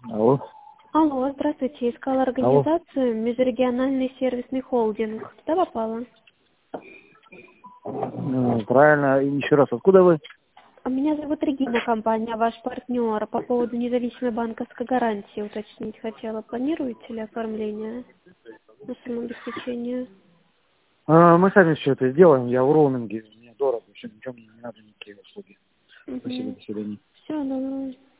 Алло. Алло, здравствуйте. Искала Алло. организацию межрегиональный сервисный холдинг. Туда попала? Правильно. И еще раз, откуда вы? А меня зовут Регина, компания «Ваш партнер». По поводу независимой банковской гарантии уточнить хотела. Планируете ли оформление на самообеспечение? Мы сами все это сделаем. Я в роуминге. Мне дорого. Все, ничего мне не надо, никакие услуги. Спасибо, Угу. до свидания. Все, доброго.